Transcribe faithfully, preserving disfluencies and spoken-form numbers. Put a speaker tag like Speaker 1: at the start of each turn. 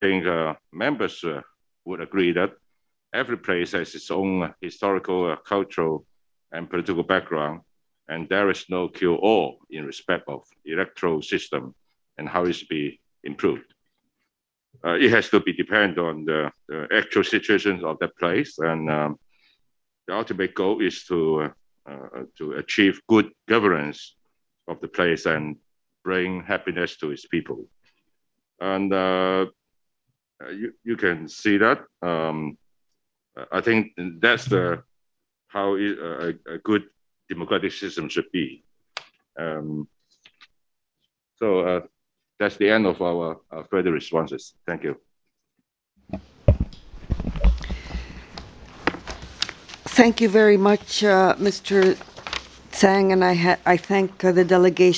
Speaker 1: think uh, members uh, would agree that every place has its own uh, historical, uh, cultural, and political background, and there is no cure-all in respect of electoral system and how it should be improved. Uh, it has to be depend on the, the actual situations of that place, and um, the ultimate goal is to uh, uh, to achieve good governance of the place and bring happiness to its people. And uh, you you can see that. Um, I think that's the how it, a, a good democratic system should be. Um, so uh, that's the end of our uh, further responses. Thank you.
Speaker 2: Thank you very much, uh, Mister Tsang, and I, ha- I thank uh, the delegation